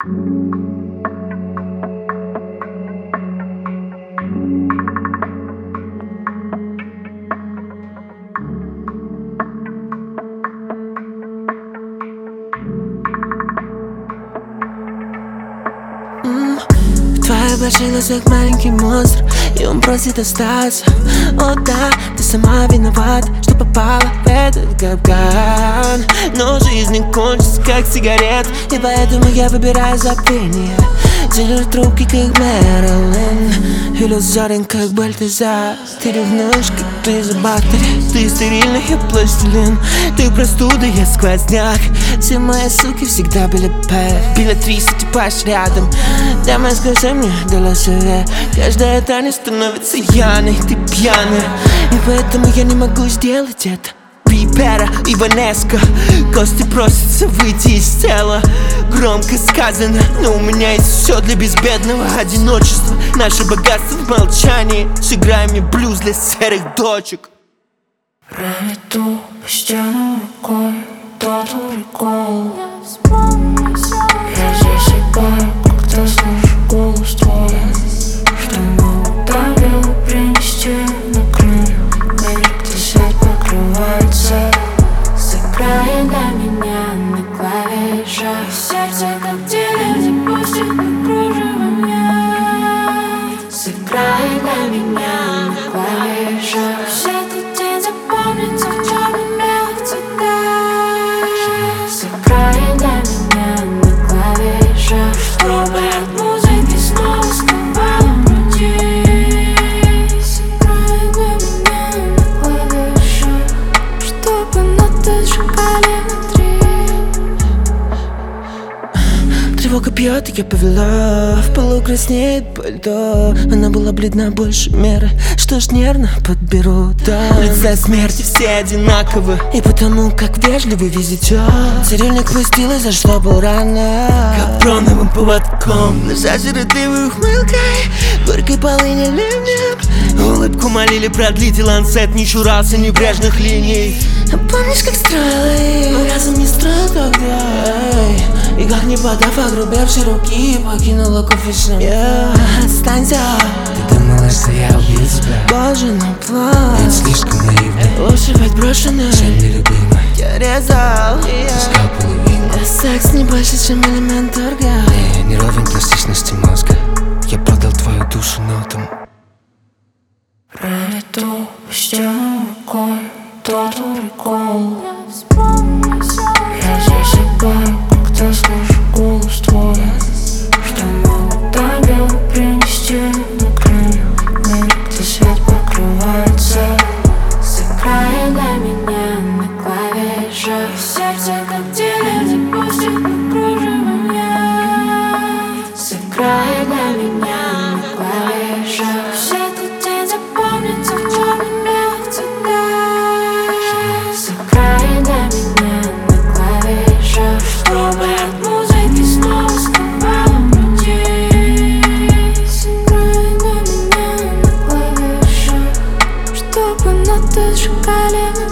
В твоих больших глазах маленький монстр, и он просит остаться. О да, ты сама виновата, что попала в этот капкан. Но жизнь не кончится, как сигарет, и поэтому я выбираю забвение. Делаю трубки, как Мэрилин, иллюзорен, как Бальтазар. Ты ревнуешь, как пизобактери. Ты стерильный, я пластилин. Ты простуда, я сквозняк. Все мои суки всегда были пэт. Билетриса, типаж рядом. Давай скажи мне, дала совет. Каждая тайна становится яной. Ты пьяная, и поэтому я не могу сделать это. Пипера и Ванеска, кости просятся выйти из тела. Громко сказано, но у меня есть все для безбедного одиночества. Наше богатство в молчании. Сыграй мне блюз для серых дочек. Проведу по стену рукой тот прикол. Я засыпаю, когда слышу голос твой, что могу добил принести на крыльях. Мир, где свет покрывается. Сыграй для меня на клавишах. Сердце как деревья пустит на кружевание. Сыграй для меня на клавишах. Все этот день запомнится в черно-белых цветах. Сыграй для меня на клавишах, чтобы от музыки снова уйти. Сыграй для меня на клавишах, чтобы ноты сжигали внутри. Тревога бьет, и я повела. В полу краснеет пальто. Она была бледна больше меры. Что ж, нервно подберу, да. Лица смерти все одинаковы, и потому как вежливый визитер. Цирюльник пустил и зашло полрана капроновым поводком. Нажажи ротливой ухмылкой, горькой полыни ливнем. Улыбку молили продлить, и ланцет не чурался небрежных линий. А помнишь, как строила их? Разом не строил тогда. И как не подав огрубевшей руки, покинула кофешоп. Останься. Ты думала, что я убью тебя? Боже, на план. Ведь слишком наивный. Лучше быть брошенной, Чем нелюбимой. я резал. Искал половинку. Секс не больше, чем элемент торга. Я не ровен пластичности мозга. Я продал твою душу нотам. Проведу по стену рукой тот прикол. Я засыпаю, когда слышу голос твой, что могу добил принести на крыльях. Мир, где свет покрывается. Сыграй для меня на клавишах. Сердце как деревья пустит на кружевание. Сыграй для меня на клавишах. Все этот день запомнится в черно-белых цветах. Сыграй для меня на клавишах, чтобы от музыки снова уйти. Сыграй для меня на клавишах, чтобы ноты сжигали.